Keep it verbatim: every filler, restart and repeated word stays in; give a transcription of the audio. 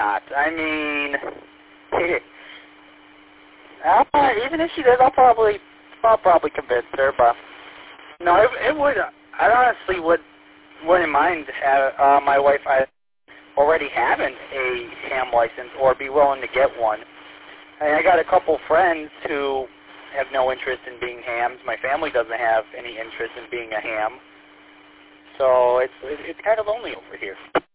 not. I mean, uh, even if she does, I'll probably, I'll probably convince her. But no, it, it would. I honestly would wouldn't mind have, uh, my wife I already having a ham license or be willing to get one. And I got a couple friends who have no interest in being hams. My family doesn't have any interest in being a ham. So it's it's kind of lonely over here.